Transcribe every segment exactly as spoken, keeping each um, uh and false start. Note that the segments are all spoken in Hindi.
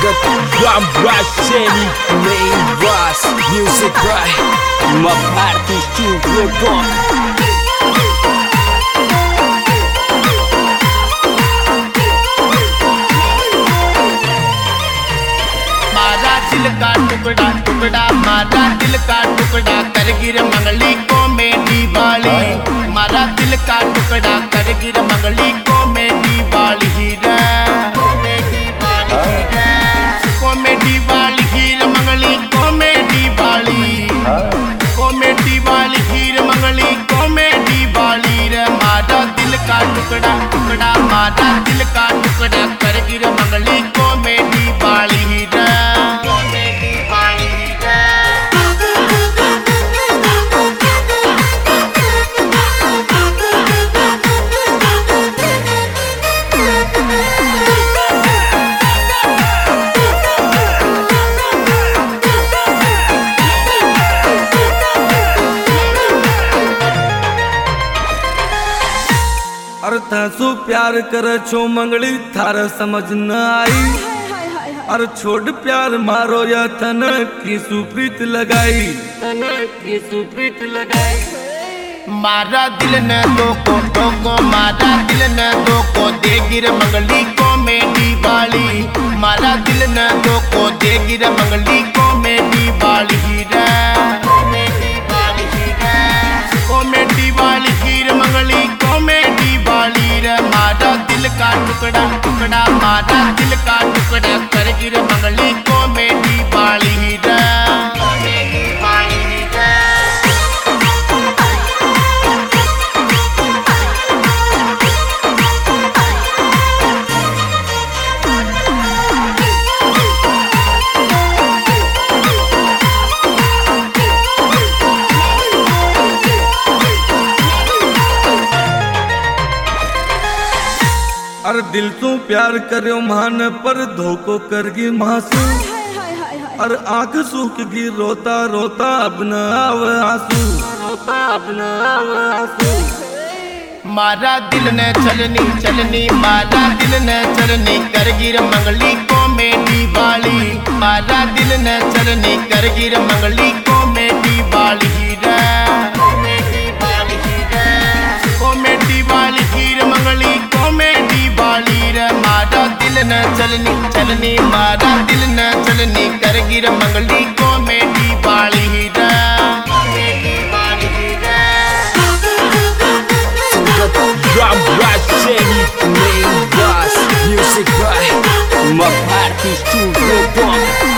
Ram Rasheni, main boss, music by my party studio boy. मारा दिल का टुकड़ा टुकड़ा मारा दिल का टुकड़ा कर गिर मंगली को मेरी बाली। मारा दिल का टुकड़ा कर गिर मंगली को मेरी बाली हीरा कॉमेडी वाली हीर मंगली कॉमेडी वाली कॉमेडी वाली हीर मंगली कॉमेडी वाली रे। मारा दिल का टुकड़ा टुकड़ा मारा दिल का टुकड़ा कर गिर मंगली कॉमेडी वाली हीरा कॉमेडी वाली हीरा। अरे थासु प्यार कर छो मंगली थार समझ न आई। अरे छोड़ प्यार मारो या तन की सुप्रीत लगाई तन की सुप्रीत लगाई। मारा दिल न दो को दो को मारा दिल न दो को दे गिर मंगली कॉमेडी वाली। मारा दिल न दो को दे गिर मंगली कॉमेडी वाली हीरा कॉमेडी वाली हीरा कॉमेडी वाली हीर मंगली कॉमेडी वाली रे। मारा दिल का टुकड़ा टुकड़ा मारा दिल का टुकड़ा कर गिर मंगली कॉमेडी वाली हीरा कॉमेडी वाली हीरा। अरे दिल तू प्यार करो मान पर धोखो करगी मासू। अरे आंख सूख गी रोता रोता अब न आवे आंसू रोता अब न आवे आंसू। मारा दिल न चलनी चलनी मारा दिल न चलनी कर गिर मंगली कॉमेडी वाली। मारा दिल न चलनी कर गिर मंगली कॉमेडी वाली हीरा कॉमेडी वाली हीरा कॉमेडी वाली हीर मंगली कॉमेडी वाली रे। मारा दिल न चलनी चलनी मारा दिल न चलनी कर गिर मंगली कॉमेडी वाली हीरा कॉमेडी वाली हीरा। Ram Rasheni, main boss, music by my party studio boy.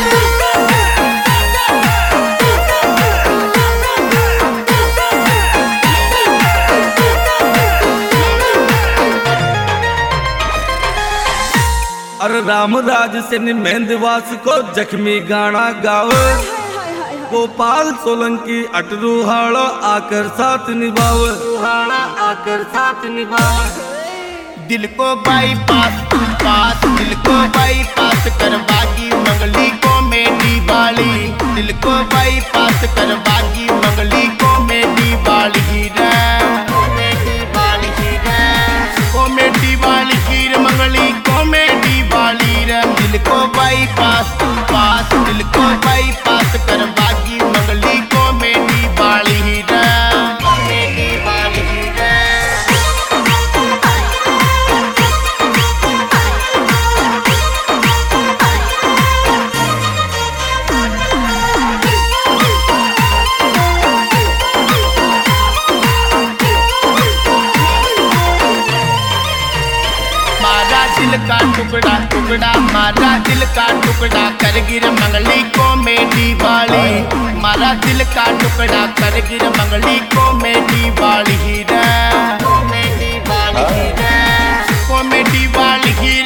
अरे रामराज से मेहंदवास को जख्मी गाना गाओ। गोपाल सोलंकी अटरू हाड़ो आकर साथ निभाओ हाड़ा आकर साथ निभाओ। दिल को बाईपास पास दिल को बाईपास करवागी मंगली कॉमेडी वाली। दिल को बाईपास करवागी मंगली कॉमेडी वाली हीरा कॉमेडी वाली हीरा कॉमेडी वाली हीर मंगली कॉमेडी वाली रे। दिल को बाईपास पास दिल को बाईपास करवागी मंगली कॉमेडी वाली हीरा कॉमेडी वाली हीरा। दिल का टुकड़ा टुकड़ा मारा दिल का टुकड़ा कर गिर मंगली कॉमेडी वाली। मारा दिल का टुकड़ा कर गिर मंगली कॉमेडी वाली हीरा कॉमेडी वाली हीरा कॉमेडी वाली हीरा।